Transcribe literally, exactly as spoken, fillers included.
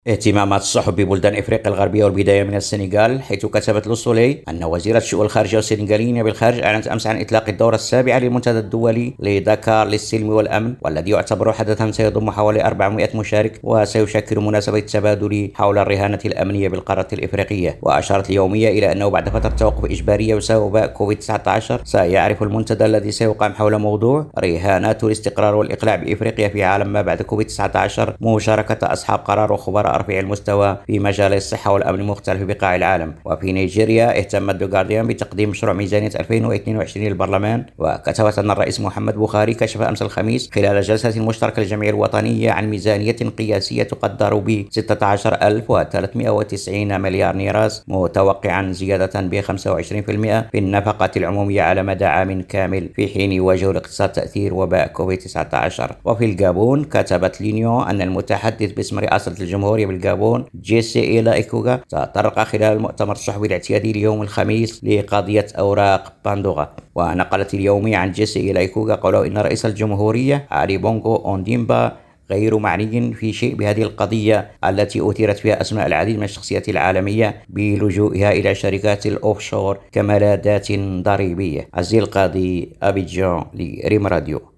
اهتمامات الصحف ببلدان إفريقيا الغربية والبداية من السنغال، حيث كتبت لوسولي أن وزيرة الشؤون الخارجية السنغالية بالخارج أعلنت أمس عن إطلاق الدورة السابعة للمنتدى الدولي لدكار للسلم والأمن، والذي يعتبر حدثا سيضم حوالي أربعمائة مشارك وسيشكل مناسبة التبادل حول الرهانة الأمنية بالقارة الإفريقية. وأشارت اليومية إلى أنه بعد فترة توقف إجبارية بسبب وباء كوفيد تسعة عشر سيعرف المنتدى الذي سيقام حول موضوع رهانات الاستقرار والإقلاع بإفريقيا في عالم ما بعد كوفيد تسعة عشر مشاركة أصحاب قرار وخبراء رفيع المستوى في مجال الصحة والأمن المختلف بقاع العالم. وفي نيجيريا اهتمت ذا جارديان بتقديم مشروع ميزانية ألفين واثنين وعشرين للبرلمان، وكتبت أن الرئيس محمد بوخاري كشف أمس الخميس خلال جلسة مشتركة للجمعية الوطنية عن ميزانية قياسية تقدر ب ستة عشر ألف وثلاثمائة وتسعين مليار نيراس، متوقعا زيادة ب خمسة وعشرين بالمئة في النفقة العمومية على مدى عام كامل، في حين يواجه الاقتصاد تأثير وباء كوفيد تسعة عشر. وفي الجابون كتبت لينيو أن المتحدث باسم رئاسة الجمهورية بالجابون جيسي إيلا إيكوغا تطرق خلال المؤتمر الصحفي الاعتيادي اليوم الخميس لقضية أوراق باندوغا. ونقلت اليومية عن جيسي إيلا إيكوغا قوله إن رئيس الجمهورية علي بونغو أونديمبا غير معني في شيء بهذه القضية التي أثيرت فيها أسماء العديد من الشخصيات العالمية بلجوئها إلى شركات الأوفشور كملاذات ضريبية. عزيز القاضي، أبيجان، لريم راديو.